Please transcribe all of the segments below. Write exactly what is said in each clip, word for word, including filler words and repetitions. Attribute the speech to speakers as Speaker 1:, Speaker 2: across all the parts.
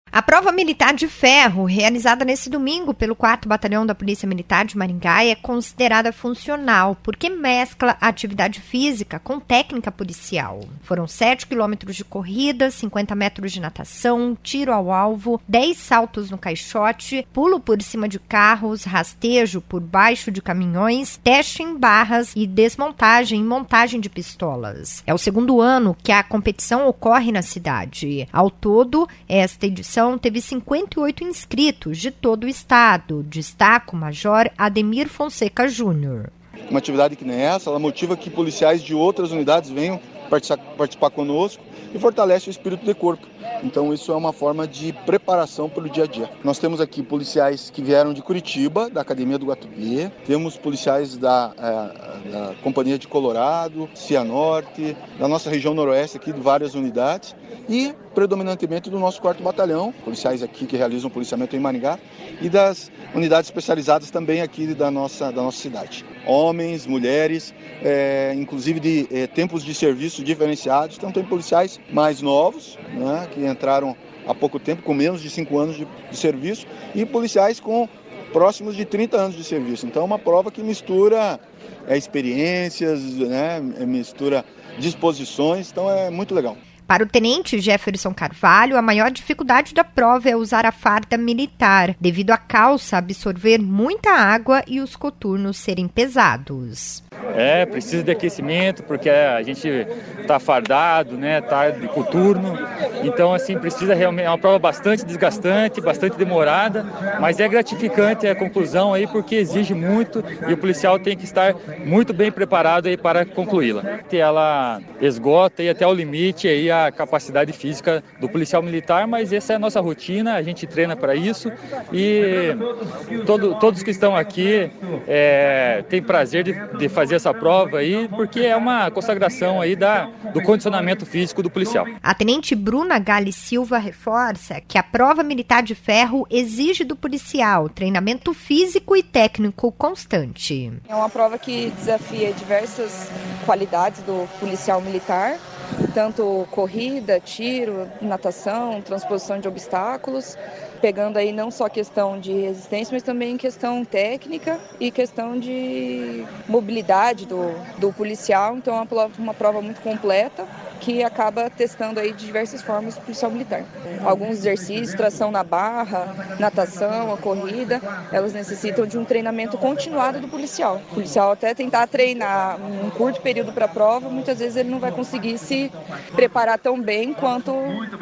Speaker 1: A prova militar de ferro, realizada nesse domingo pelo quarto Batalhão da Polícia Militar de Maringá, é considerada funcional, porque mescla atividade física com técnica policial. Foram sete quilômetros de corrida, cinquenta metros de natação, tiro ao alvo, dez saltos no caixote, pulo por cima de carros, rastejo por baixo de caminhões, teste em barras e desmontagem e montagem de pistolas. É o segundo ano que a competição ocorre na cidade. Ao todo, esta edição teve cinquenta e oito inscritos de todo o estado, destaca o Major Ademir Fonseca Júnior.
Speaker 2: Uma atividade que nem essa, ela motiva que policiais de outras unidades venham participar, participar conosco e fortalece o espírito de corpo. Então isso é uma forma de preparação para o dia a dia. Nós temos aqui policiais que vieram de Curitiba, da Academia do Guatubê, temos policiais da, é, da Companhia de Colorado, Cianorte, da nossa região noroeste aqui, de várias unidades, e predominantemente do nosso quarto batalhão, policiais aqui que realizam policiamento em Maringá, e das unidades especializadas também aqui da nossa, da nossa cidade. Homens, mulheres, é, inclusive de é, tempos de serviço diferenciados. Então tem policiais mais novos, né, que entraram há pouco tempo, com menos de cinco anos de, de serviço, e policiais com próximos de trinta anos de serviço. Então é uma prova que mistura é, experiências, né, mistura disposições, então é muito legal.
Speaker 1: Para o tenente Jefferson Carvalho, a maior dificuldade da prova é usar a farda militar, devido à calça absorver muita água e os coturnos serem pesados.
Speaker 3: É, precisa de aquecimento, porque a gente está fardado, né, tá de coturno, então assim, precisa realmente, é uma prova bastante desgastante, bastante demorada, mas é gratificante a conclusão aí, porque exige muito e o policial tem que estar muito bem preparado aí para concluí-la. Ela esgota aí até o limite aí a capacidade física do policial militar, mas essa é a nossa rotina, a gente treina para isso e todo, todos que estão aqui é, têm prazer de, de fazer essa prova aí, porque é uma consagração aí da, do condicionamento físico do policial.
Speaker 1: A tenente Bruna Gali Silva reforça que a prova militar de ferro exige do policial treinamento físico e técnico constante.
Speaker 4: É uma prova que desafia diversas qualidades do policial militar, tanto corrida, tiro, natação, transposição de obstáculos, pegando aí não só questão de resistência, mas também questão técnica e questão de mobilidade do, do policial. Então é uma prova, uma prova muito completa, que acaba testando aí de diversas formas o policial militar. Alguns exercícios, tração na barra, natação, a corrida, elas necessitam de um treinamento continuado do policial. O policial até tentar treinar um curto período para a prova, muitas vezes ele não vai conseguir se preparar tão bem quanto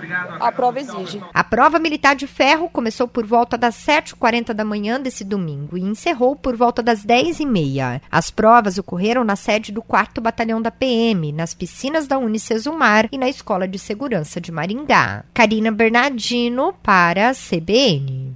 Speaker 4: a prova exige.
Speaker 1: A prova militar de ferro começou por volta das sete e quarenta da manhã desse domingo e encerrou por volta das dez e meia. As provas ocorreram na sede do quarto Batalhão da P M, nas piscinas da Unicesumar e na Escola de Segurança de Maringá. Karina Bernardino para a C B N.